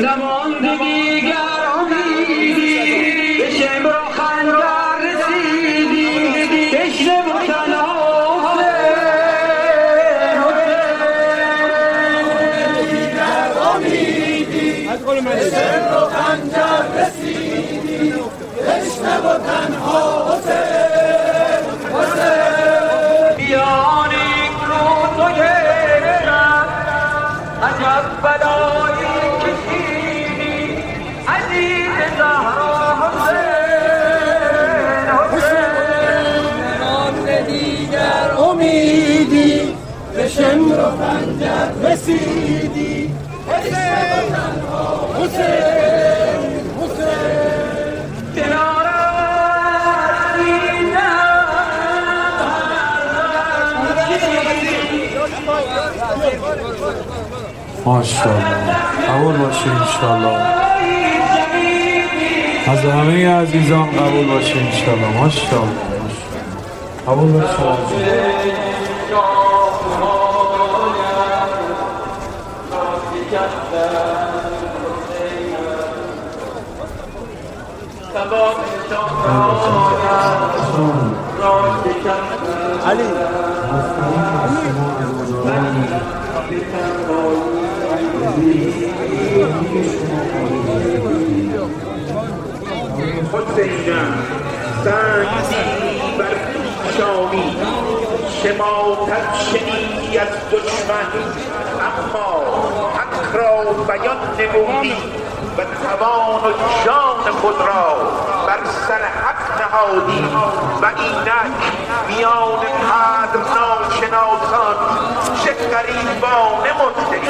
نمانده دیگر امیدی به شمر و خنجر رسیدی تشنه و تنها به شمر و خنجر رسیدی تشنه و تنها حسین حسین بیان یک روز و یک شب عجب بلایی کشیدی عزیز زهرا حسین حسین نمانده دیگر امیدی به شمر و خنجر رسیدی تشنه و تنها حسین حسین ماشاءالله قبول باشه انشالله از همه عزیزان قبول باشه انشالله ماشاءالله قبول باشه علی حسینم سنگی بر پیشانی شماتت شنیدی از دشمن اما حق را بیان نمودی و توان و جان خود را بر سر حق نهادی و اینک میان قدر ناشناسان چه غریبانه مرده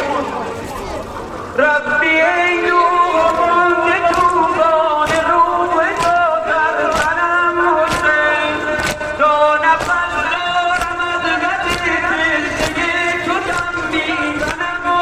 ربی ای نور طوفان روح تو در منم حسین دو نفس دارم از قدی کشتی تو تنبی منم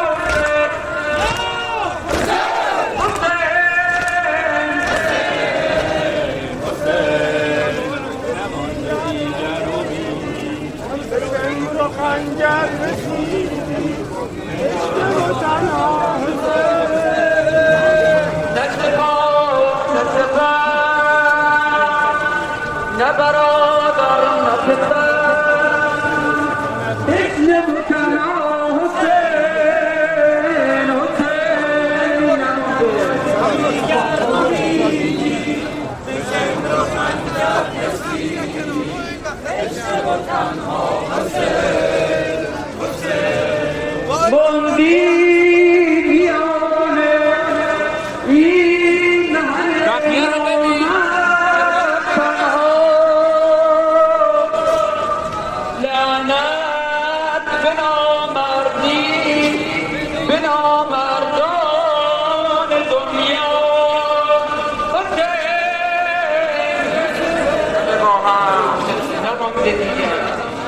حسین نمانده دیگر امیدی به شمر و خنجر رسیدی تشنه و تنها نه برادر نه پسر تشنه و تنها حسین حسین به شمر و خنجر رسیدی تشنه و تنها حسین حسین بندی بیانه این همه لعنت به نامردی به نامردان دنیا نمانده دیگر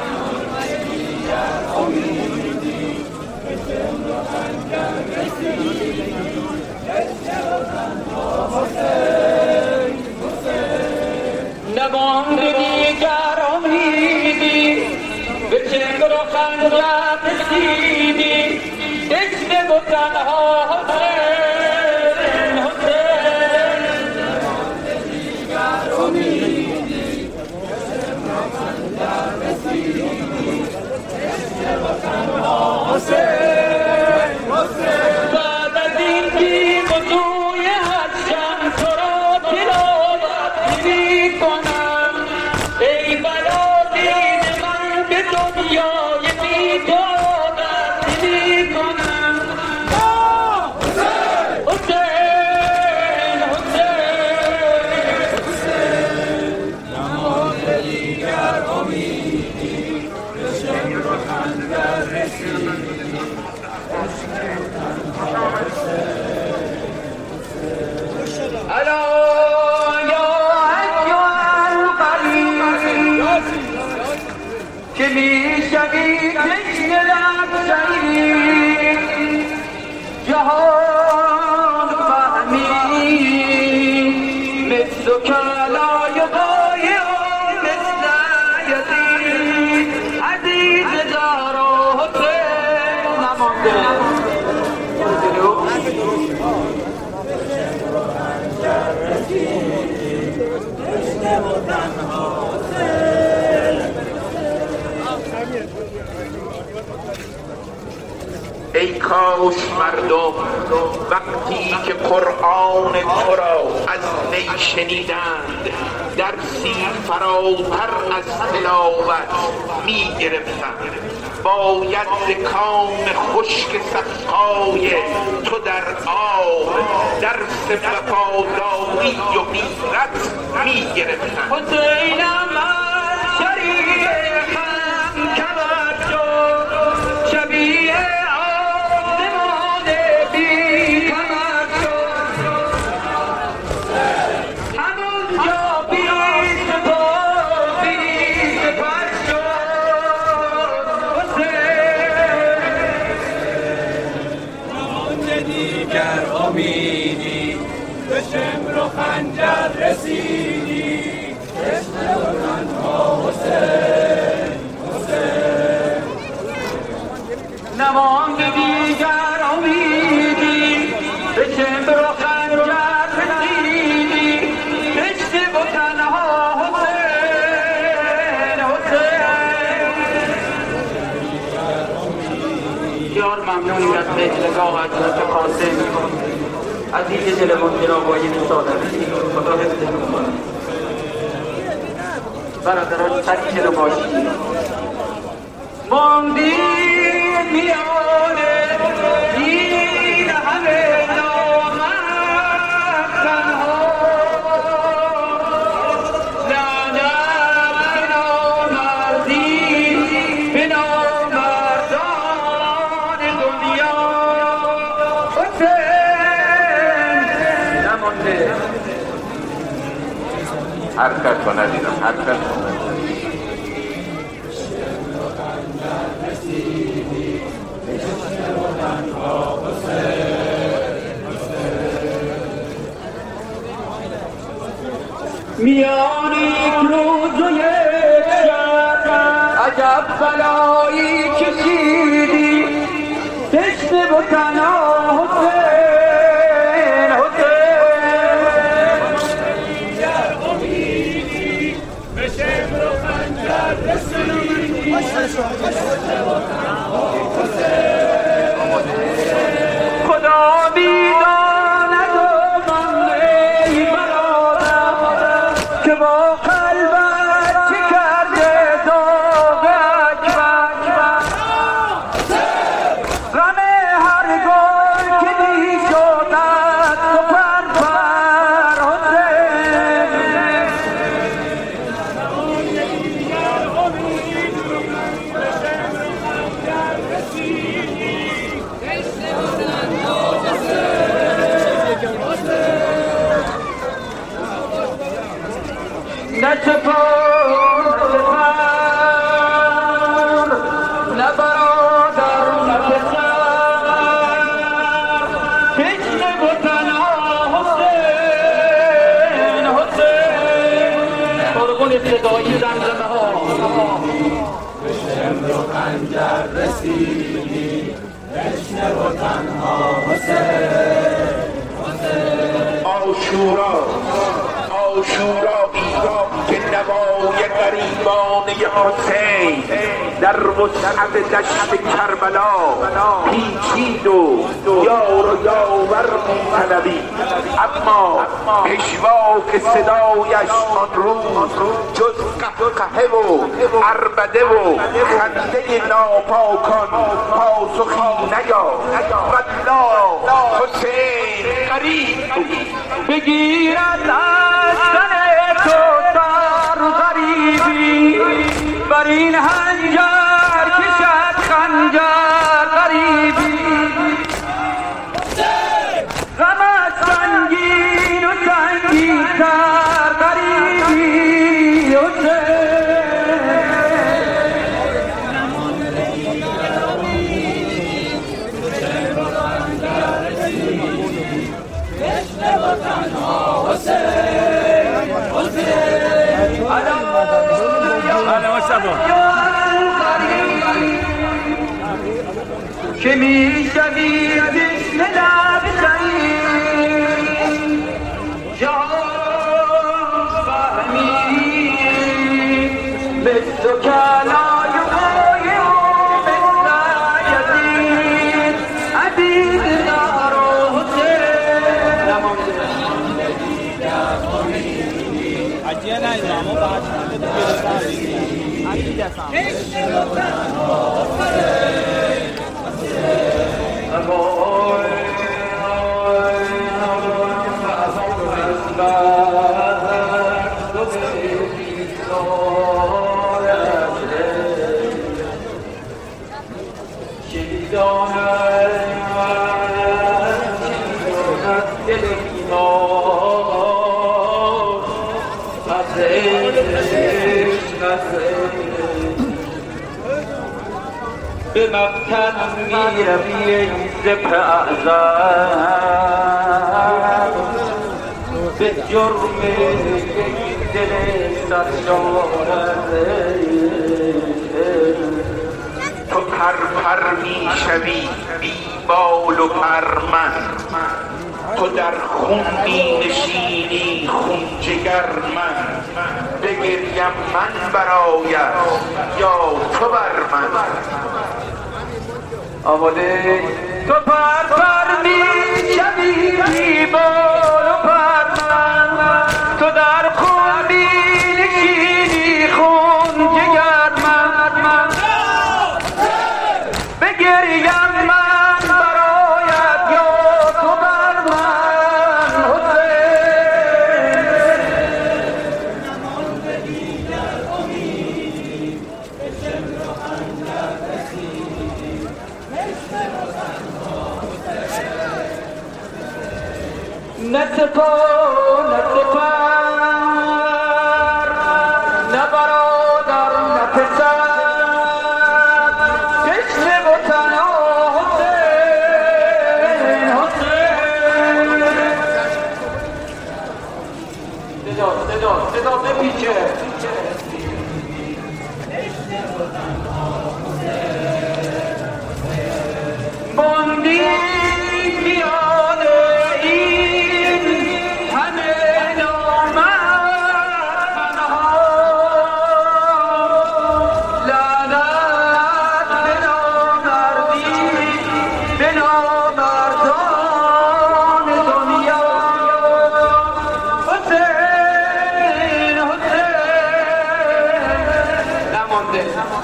نمانده دیگر امیدی به چنگر و خنجر رسیدی تشنه و تنها حسین حسین نمانده دیگر امیدی به شمر و خنجر رسیدی تشنه و تنها حسین حسین بعد از این تیغ و توی حشم تو را تلاوت می‌کنم ای بلادین من به دنیای بی تو عادت می‌کنم حسین حسین نمانده دیگر امیدی به شمر و خنجر رسیدی تشنه و تنها الا یا ایها القریب که میشوی تشنه لبشهی جهان فهمی مثل کلا یقای مثل یزید عزیز زهرا حسین نمانده ای کاش مردم وقتی که قرآن تو را از نی شنیدند درسی فراتر از تلاوت می گرفتند. باید ز کام خشک سقای تو در آب درس وفاداری و غیرت می گرفتند. حسینم از شریفم کبر شد، شبیه آسمان بی کمر شد. همونجا بی سپر شد حسین. دیگر امیدی به شمر و خنجر رسیدی، عشق و تنها حسین حسین. نماند دیگر امیدی به شمر و خنجر رسیدی، عشق و تنها حسین حسین. بسیار ممنونیم از مهرگاه حضرت قاسم عزیز دلمون جناب آقای سادتی، خدا حفظتون کنه. برادران سری جلو باشید. ماندید میانه این همه نامرد تنها، لعنت به نامردی به نامردان دنیا. حسین نمانده. حرکت کن ندیدم، حرکت کن. میان یک روز و یک شب عجب بلایی کشیدی، تشنه و تنها حسین حسین. به شمر و خنجر رسیدی، خدا میداند و من ای برادر که با قلبت چه کرده داغ اکبر. غم هر گل که دی شد از تو پرپر حسین. نه چپار نه برادر نه پسر، تشنه و تنها حسین حسین. قربون صدای زمزمه ها. به شمر و خنجر رسیدی، تشنه و تنها حسین حسین. آشورا که نوای غریبان حسین در وسعت دشت کربلا پیچید و یار و یاور می‌طلبید، اما پژواک صدایش آن روز جز قهقهه و عربده و خنده ناپاکان پاسخی نیافت. والله حسین غریب بود، بگیرد از تن تو در غریبی، بر این هنجر کشد خنجر غریبی. غمت سنگین و سنگین تر غریبی حسین. که می شوی بسم لب سعید به مقتل میروی ذبح اعظم به جرم دل سرشارده تو پر میشوی بی بال و پر من، تو در خون می نشینی خون جگر من، بگریم من برایت یا تو بر من. آماده تو پر میشوی بی بال و پر من، تو در خون می نشینی خون جگر من، بگریم من برایت یا تو بر من حسین. نه سپاه نه سپر نه برادر نه پسر، جشن وطن حسین حسین. صدا بپیچه. باندی میان این همه نامردها، لعنت به نامردی به نامردان دنیا. حسین نمانده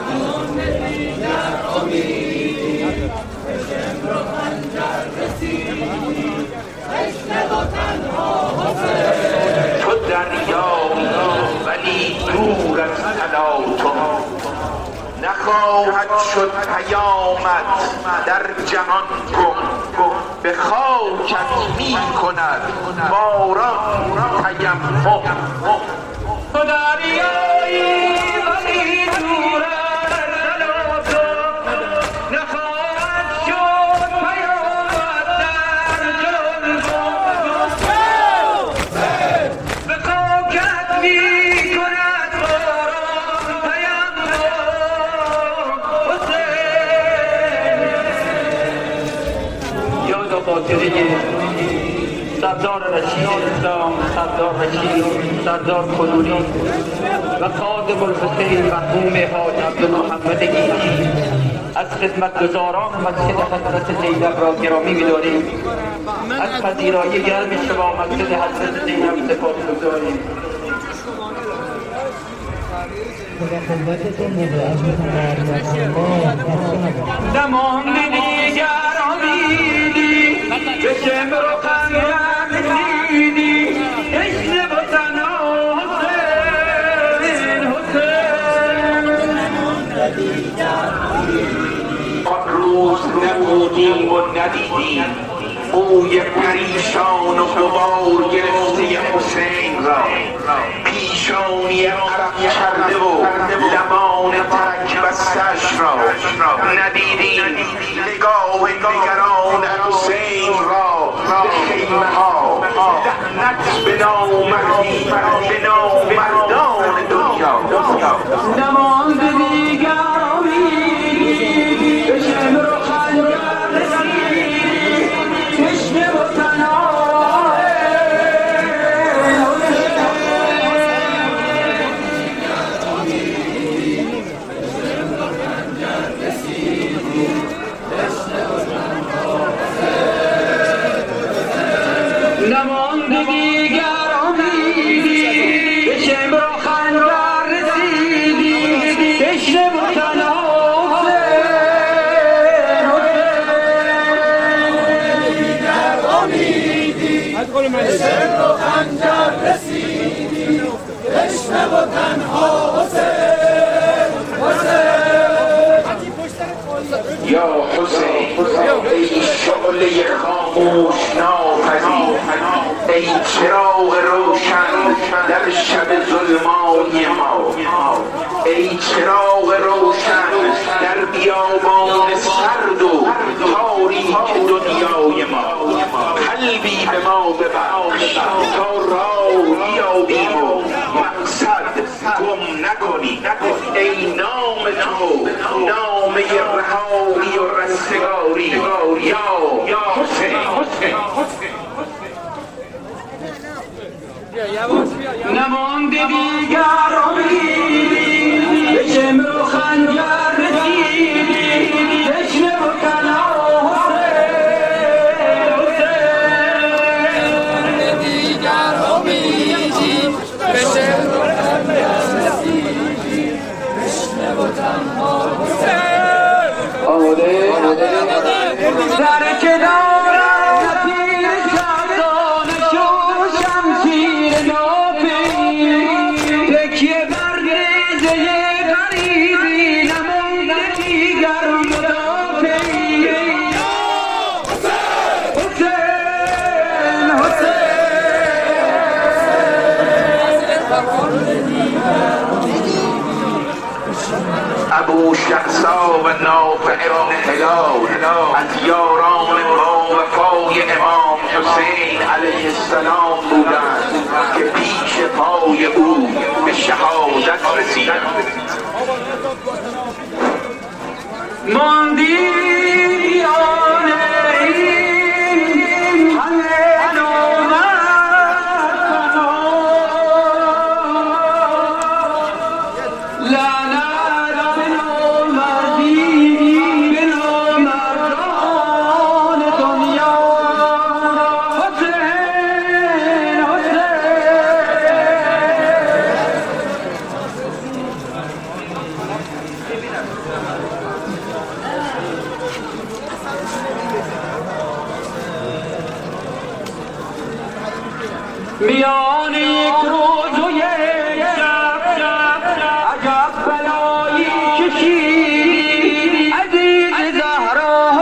تو دریایی ولی دور از تلاطم، نخواهد شد پیامت در جهان گم، به خاکت می کند باران تیمم. تو دریایی ولی دور از تلاطم، نخواهد شد پیامت در جهان گم، به خاکت می کند باران تیمم. حسین یاد و خاطره سردار رشید اسلام، سردار رشید، سردار کنونی و خادم الحسین مرحوم حاج عبدالمحمد گیتی از خدمتگزاران مسجد حضرت زینب را گرامی می‌داریم. از پذیرایی گرم شما مسجد حضرت زینب سپاسگزاریم. نمانده دیگر امیدی به شمر و خنجر رسیدی، عشق وطن حسین آن روز نبودیم و ندیدیم بوی پریشان و غبار گرفته حسین را، پیشانی عرق کرده و لبان ترک بستش را، ندیدیم نگاه نگران حسین را به خیمه ها. لعنت به نامردی به نامردان دنیا. نمانده دیگر امیدی به شمر و خنجر رسیدی، عشق وطن نمانده دیگر امیدی به شمر و خنجر شمر و خنجر رسیدی تشنه و تنها حسین یا حسین ای شعله خاموش ناپذیر ای چراغ روشن در شب ظلمانی ما ای چراغ روشن در بیابان سرد و تاریک دنیای ما قلبی به ما ببخش تا راه بیابیم و مقصد گم نکنی ای نام تو نامه رهایی و رستگاری یا حسین نمانده دیگر امید به شمر و خنجر رسیدی تشنه و تنها حسین دیگر امیدی به شمر و خنجر رسیدی تشنه و تنها حسین آماده در که دارم تیر شبدانش و شمشیر ناپی تکیه بر نیزه غریبی نمانده دیگر مدافعی ابو شخصا و نافع ابن هلال از یاران با وفای امام حسین علیه السلام بودند که پیش پای او به شهادت رسیدند. ماندی میان یک روز و یک شب عجب بلایی کشید عزیز زهرا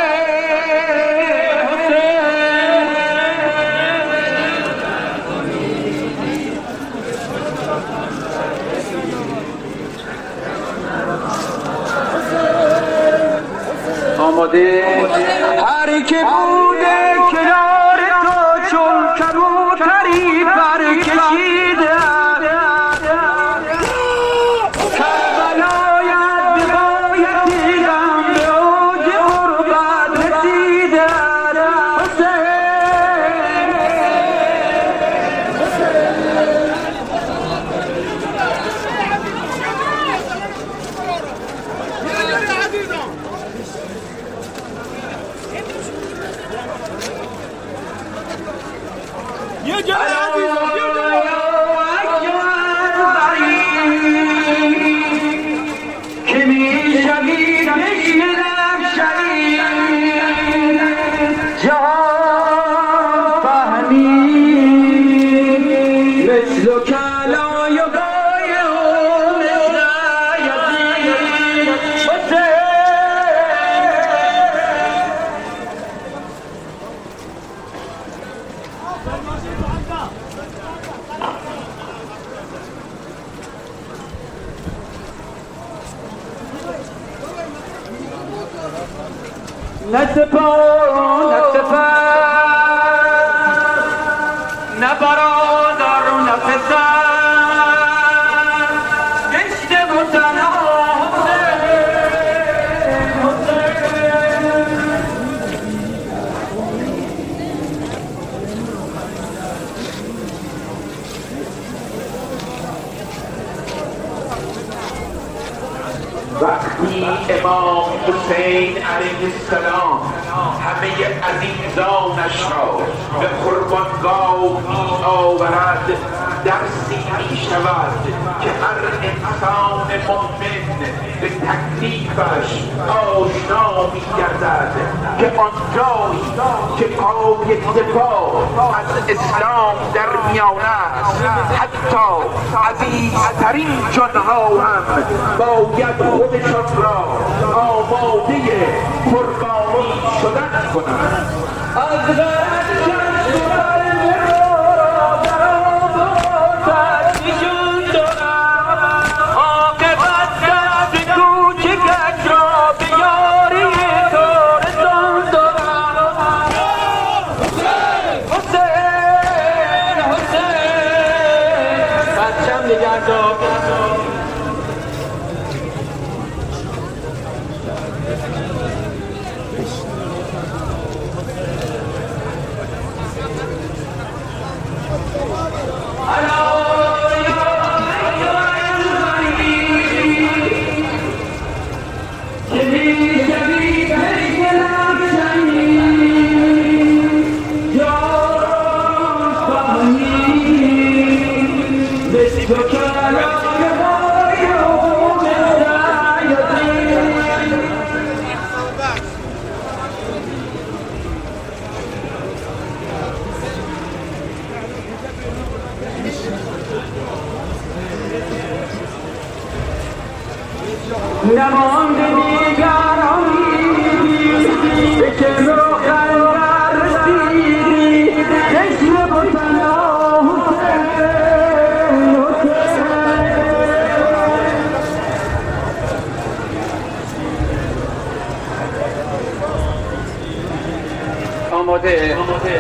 حسین آماده هر که بوده کنار تو چون کبوتری برکشیده کربلایت به بایتی غم به اوج غربت رسیده که میشوید بشنم شهید جهان فهمی مثل کلای و بای و مثل یزید نه سپاه نه برادر نه پسر گشته و تنها وقتی امام حسین علیه السلام همه عزیزانش را به قربانگاه می آورد درسی می شود که هر انسان مؤمن به تکلیف لطفش آشنا می‌گردد که آنجایی که پای دفاع از اسلام در میانه است حتی عزیزترین جانها هم باید خودشان را آماده قربانی شدن کنند. از نمانده دیگرانی به که رو خنگر رسیدی چشم بطنا حسین آماده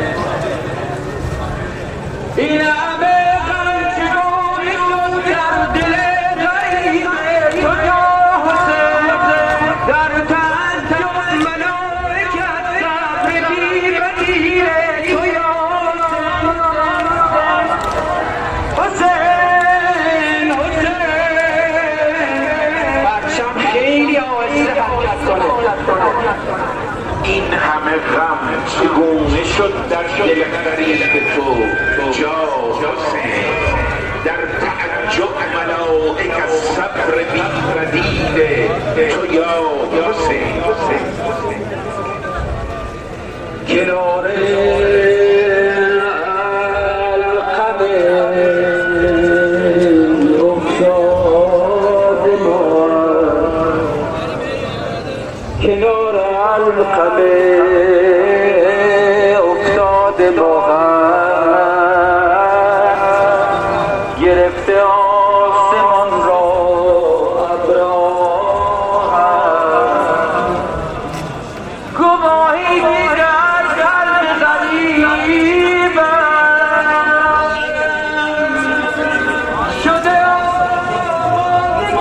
این همه غمچگونی شد در دل غریب تو یا حسین در تعجب ملائکت صبر بی بدیل تو یا حسین حسین بچم خیلی آهسته حرکت کنه. این همه غم چگونه شد در دل غریب تو جا حسین در تعجب ملائک صبر بی بدیل تو یا حسین کنار القمه افتاد ما کنار القمه افتاد ما گرفته آسمان را ابراه گواهی دیگر قلب غریب شده آباد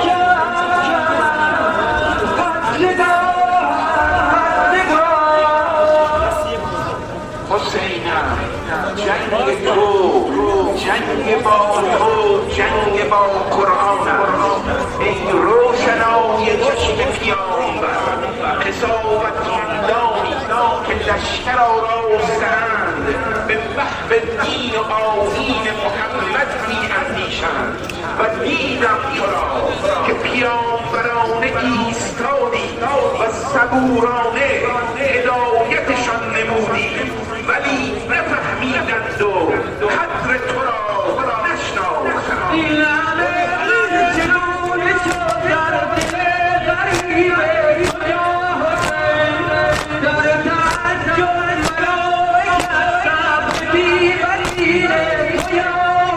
حسینم جنگ تو جنگ با تو جنگ با قرآن است ای روشنای چشم پیامبر قضاوت خواندانی که لشکر آراسته‌اند به بحر دین و آیین محمد می‌اندیشند و دیدم تو را که پیامبرانه ایستادی و صبورانه هدایتشان نمودی ولی نفهمیدند و قدر تو را نشناختند. این همه غمچگون شد در دل غریب تو یا حسین در تعجب ملائکت صبر بی بدیل تو یا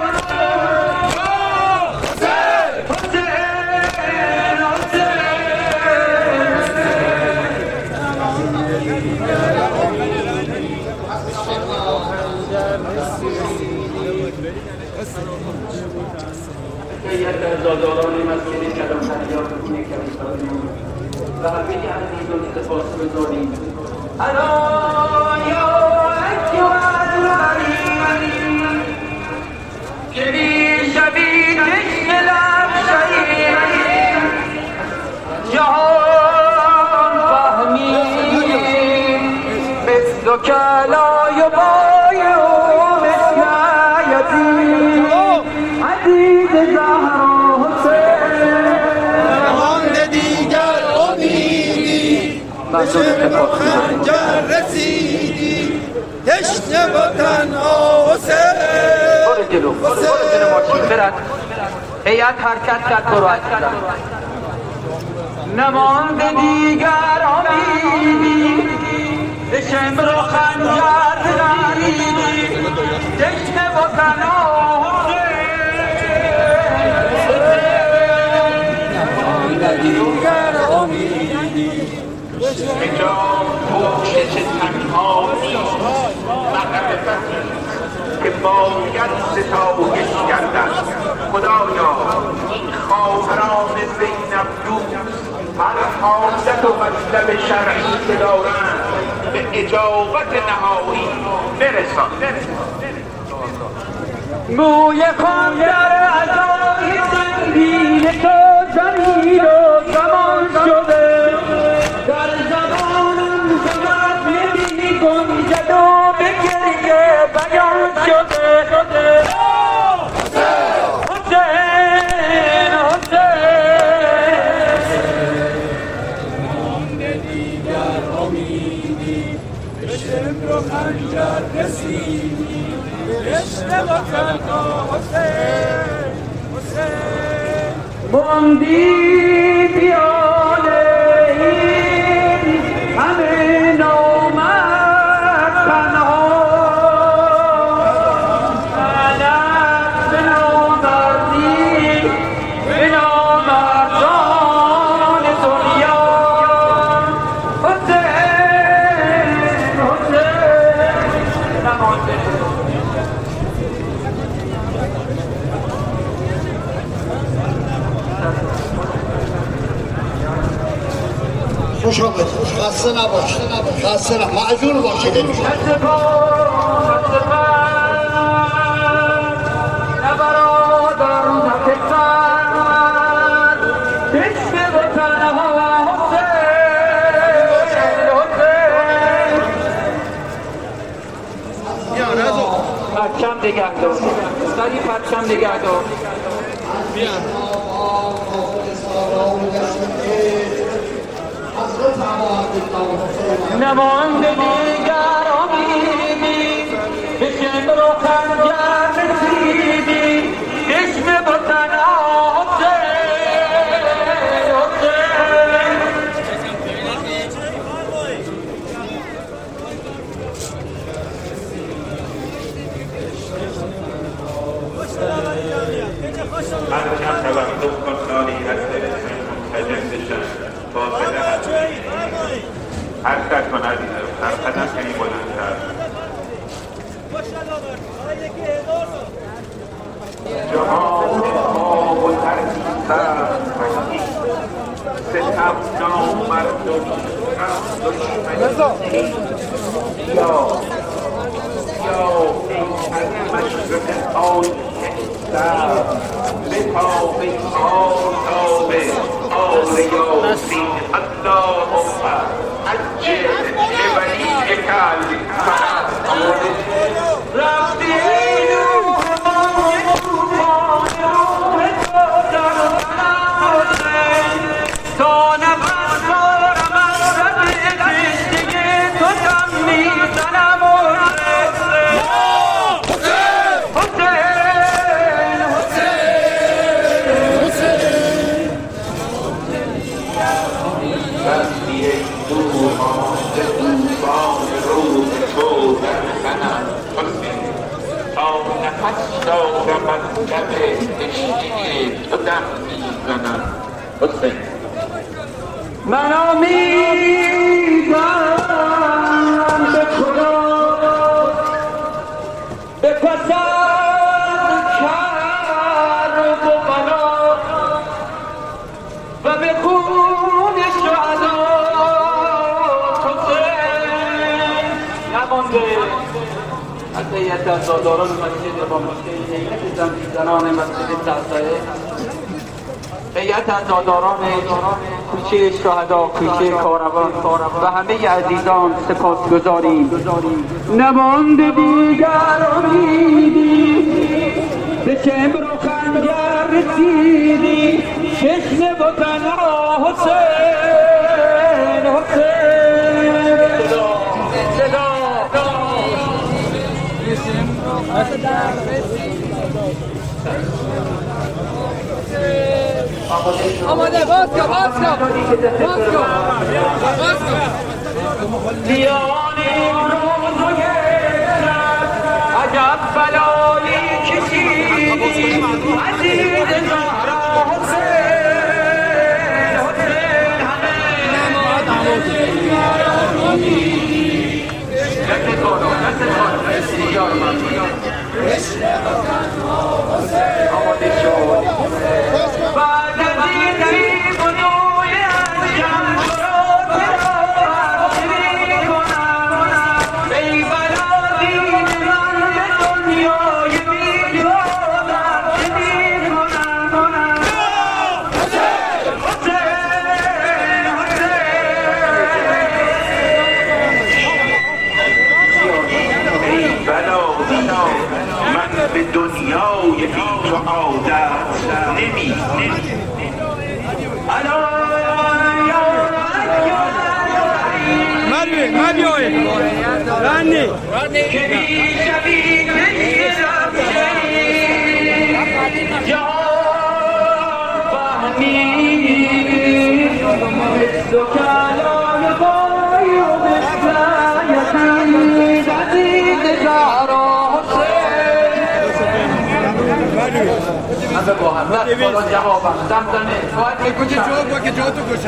هیئت عزاداران مسجد کلانتری آبادی کلیسای و همه عزیزان سپاس گزاریم. الا یا ایها الغریب که بیشبی تشنه لب شهید جهان فهمید مثل کلای و بای و مثل یتیم عزیز زهرا حسین نمانده دیگر ممنون سپاسگزاریم. رسیدی تشنه وطن حسین. برو جلو ماشین برد. هیئت حرکت کرد. برو عزیزم. نمانده دیگر امیدی به شمر و خنجر رسیدی تشنه وطن حسین. دیگر امیدی اینجا پوشش تنها نیست معرفتی که باید ستایش گردد. خدایا این خواهران زینب دوست هر حاجت و مطلب شرعی که دارند به اجابت نهایی برسان. موی خان در عزای سنگین تو جمیل و زمان شده، در زبانم زبان نمی گنجد و به گریه بیان شده. حسین مانده دیگر امیدی به شمر و خنجر رسیدی تشنه وطن حسین. ماندی بیاله این همه نامرد تنها، فلک به نامردی به نامردان دنیا. حسین نمانده. خوش آمدید. خسته نباشید. معجون باشید. پرچم نگهدار. سری پرچم نگهدار. نمانده دیگر امیدی به شمر و خنجر رسیدی اسم وطن حسین. هرچند توقف کناری از دلسان منتجم بشن فاصله هست حرکت کن عزیزم. هر قدم کنی بلندتر. جهان خواب و ترسیستر مشکی ستم نامردمی دشمنی یا ای از مشرق آی سر بتاب آفتاب آل یاسین. اللهم عجل لولیک الفرج. رفتی ای روح روح تو در منم حسین تا نفس دارم از رد کشتی تو دم میزنم نفس دارم از لب کشتی تو دم میزنم حسین. من امیدم به خدا به پس از کرب و بلا و به خون شهدا حسین نمانده. از هیئت عزاداران مسجد با مشکل هیئت زنان مسجد تحصیل، هیئت عزاداران کوچه شهدا، کوچه کاروان و همه عزیزان سپاسگزاریم. نمانده دیگر امیدی به شمر و خنجر رسیدی تشنه وطن حسین. آماده باز کن دیانیم روزوی عجب بلایی کشید عزیز زهرا حسین آماده شد بعد از این بنوی انجام به دنیای بی تو عادت نمی رانی که بی شبیه میرم جا فهمی مثل کلای بای و مثل یتیم عزیز زهرا با هم بالا جوابم زمزمه کجا که جا تو گوشم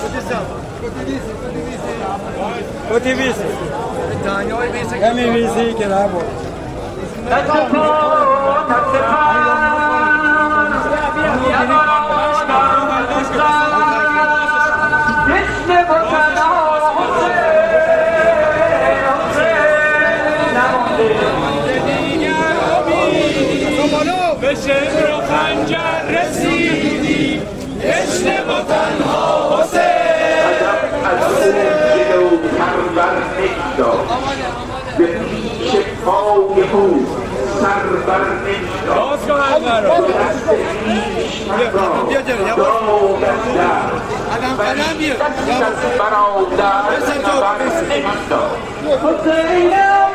کتی بیسی دانیای بیسی کمی بیسی که را بود دست پا جسم بکنه به شمر و خنجر رسیدی عشق با تنها حسین از اون جلو پرور نمیداد به پیش پای او سر بر نمیداد به دست پیشتن را داد از در ولی دست برادر بر نمیداد حسین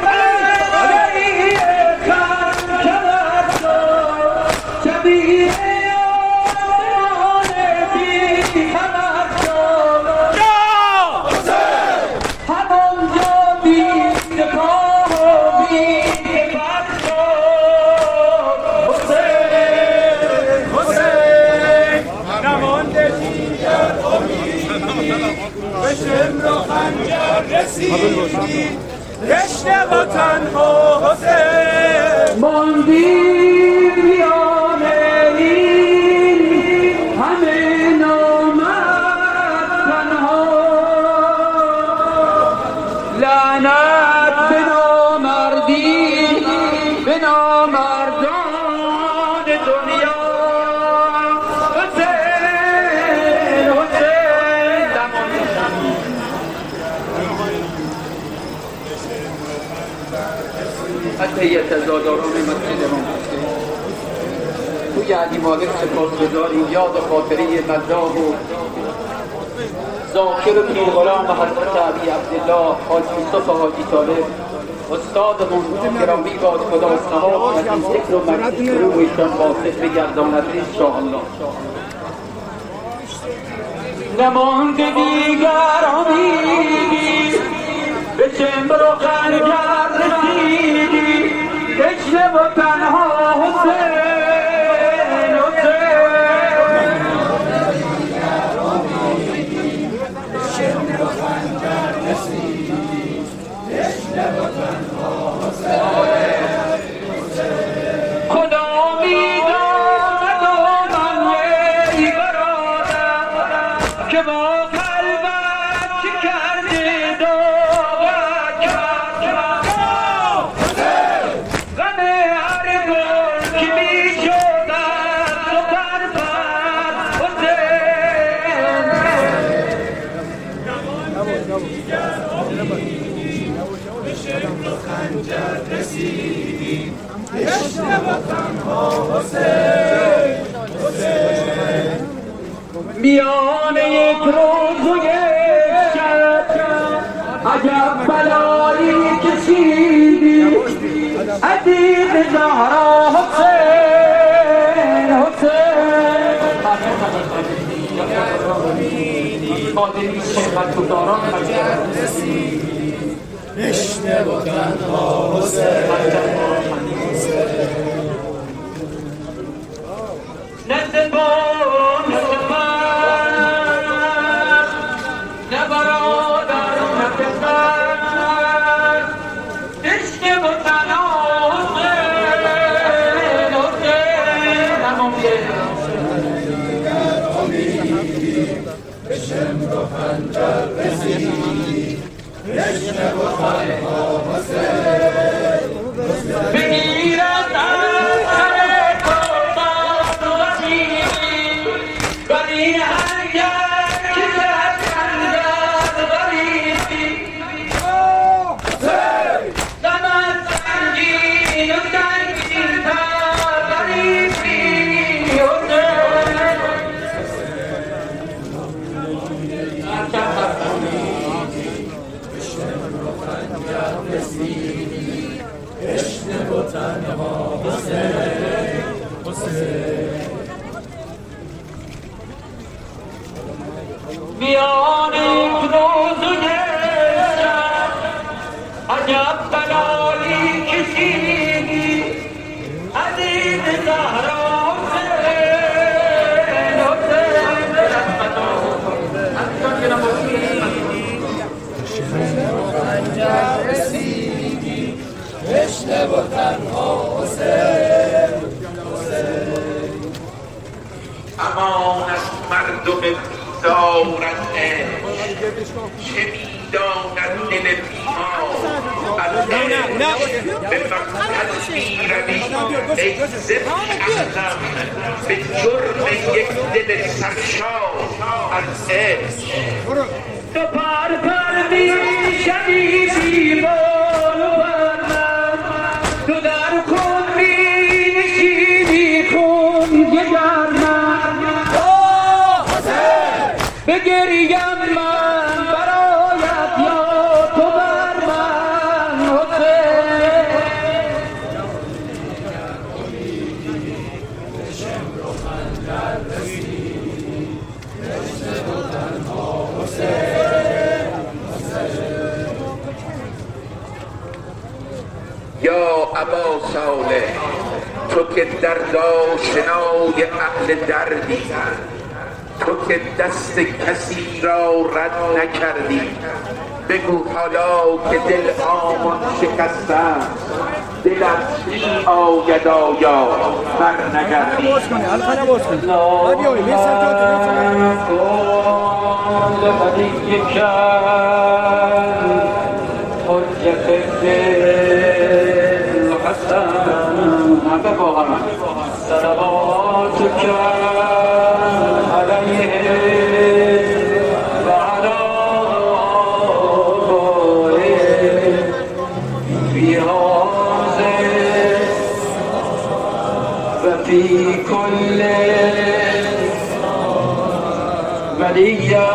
رسیدی رشته و تنها حسین ماندیم میان این همه نامرد تنها لعنت به نامردی به نامردان دنیا حسین حسین از هیئت عزاداران مسجد امام حسین توی علی مالک سپاسگزاریم یاد خاطره مداح و ذاکر پیرغلام حضرت علی عبدالله حاجی مصطفی حاجی طالب استادمون گرامی باد خدا نهاد از این ذکر و مجلس روحشان واصل بگرداند انشاءالله. نمانده دیگر امیدی به چمبر و خنجر رسیدی تشنه و تنها حسین خدا میداند و من ای برادر که با قلبت چه کرده داغت غم هر گل که میشد از تو پرپر میان یک روز و یک شب عجب بلایی کشیدی عزیز زهرا حسین حسین قادری شهبت و داران نشنه و تنها حسین نزبان نزبان نبرادر نزبان عشق و تنها حسین حسین بشم رو خنجر رسید نشنه و تنها حسین بگیرد سر کردان و غریبی ولی اگر که در خندد غریبی زمان سنگین و سنگین تا غریبی عشق و تنها حسین بیان یک روزه شب عجب بلایی کشیدی عزیز زهرا حسین خنجر رسیدی عشق و تنها حسین امان از مردم بیزار از عشق چه میداند دل بیمار از عشق به مقصد میروی ای ذبح احلم به جرم یک دل سرشار از عشق تو پر پر میشوی بیمار و بر من تو در خون مینشینی خون جگر من بگریم من برایت یا تو بر من حسین یا ابا صالح تو که دردآشنای اهل دردی تو که دست کسی را رد نکردی بگو حالا که دل آمان شکسته است دلت می آید آیا بر نگردی حجت دل حسن صلواتك عليه وعلى آبائه في هذا وفي كل وليا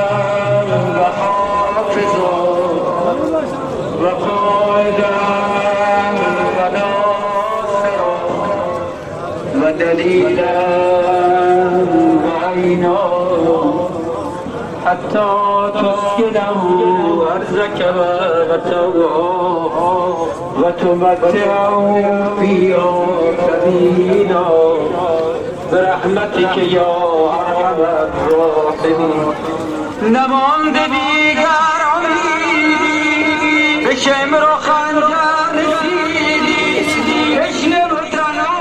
وحافظا وقائدا وناصرا ودليلا وعينا حتى تسكنه أرزك وتوعه وتمتعه فيها سبيلا برحمتك يا أرحم الراحمين. نمانده دیگر به شمر و خنجر رسیدی تشنه و تنها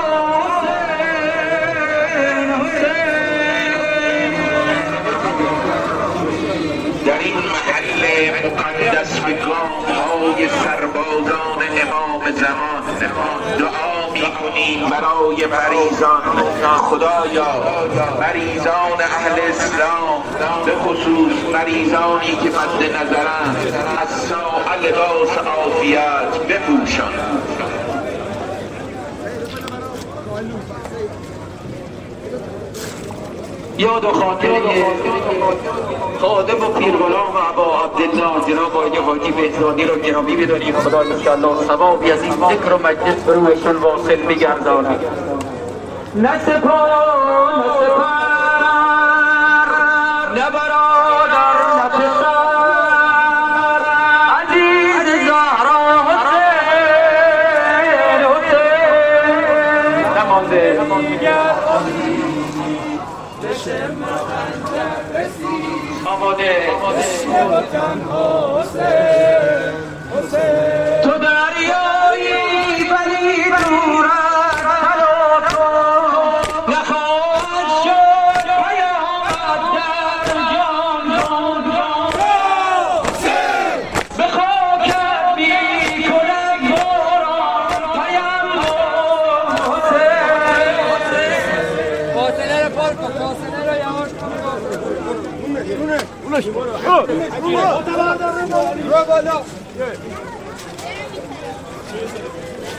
در این محل مقدس به گام‌های سربازان امام زمان دعا می‌کنیم برای مریضان. خدایا مریضان اهل اسلام به خصوص مریضانی که مد نظرند از ساعه لباس عافیت بپوشان. یاد و خاطره خادم و پیرغلام ابا عبدالله جناب آقای حاجی بهزادی رو گرامی بداریم. خدا انشاءالله ثوابی از این ذکر و مجلس به روحشون واصل می‌گرداند. نه سپاه نه سپر نه برادر نه پسر عزیز زهرا حسین نمانده آماده تو دریایی ولی دور از تلاطم نخواهد شد پیامت در جان به خاکت می‌کند باران تیمم حسین فاصله رو پار کن فاصله رو یواش کن اونش رو بالا